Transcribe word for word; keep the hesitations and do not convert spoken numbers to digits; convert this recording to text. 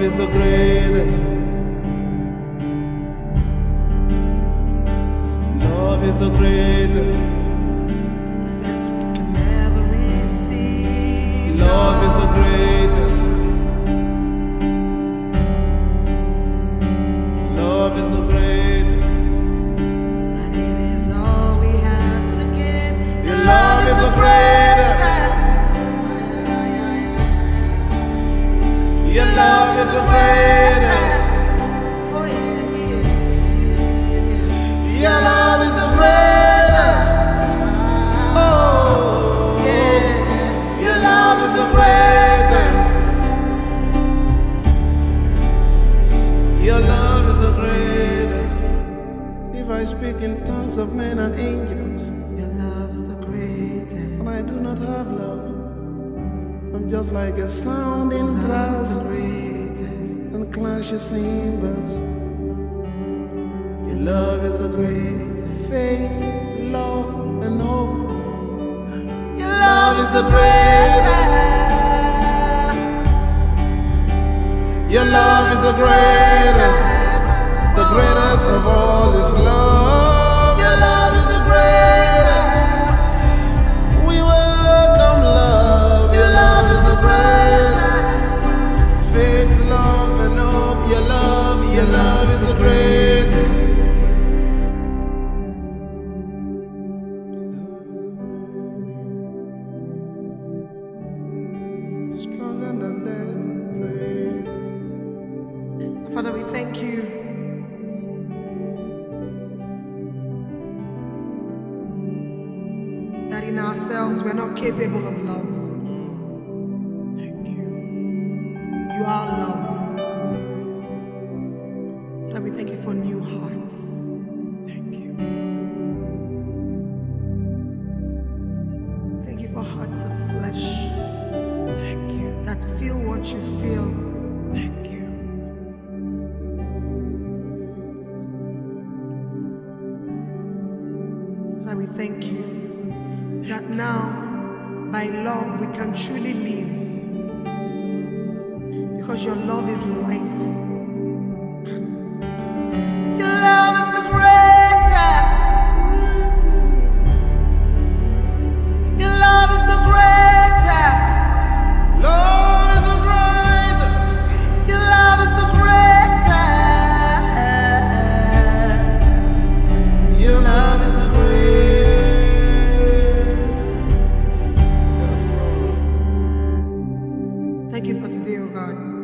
is the greatest. Love is the greatest. The best we can ever receive. Love is the greatest. Love is the greatest. And it is all we had to give. Your love is the greatest. Your love is the greatest. Oh yeah, yeah, yeah. Your love is the greatest. Oh, Yeah. your love is the greatest. Your love is the greatest. If I speak in tongues of men and angels, Your love is the greatest. and I do not have love, I'm just like a sounding Love is brass the greatest. and clashes cymbals. Your love is the greatest. Faith, love, and hope. Your love is the greatest. Your love is the greatest. The greatest of all is love. Your love is the greatest. We welcome love. Your love is the greatest. Faith, love, and hope. Your love, your love is the greatest. Stronger than death, greatest. Father, we thank you that in ourselves we're not capable of love. Thank you. You are love. Father, we thank you for new hearts. Thank you. Thank you for hearts of flesh Thank you. that feel what you feel. Thank you. Father, we thank you that now by love we can truly live, because your love is life. Your love is the greatest. Your love is the greatest. Love is the greatest. Your love is the greatest. Your love is the greatest. Yes, Lord. Thank you for today, oh God.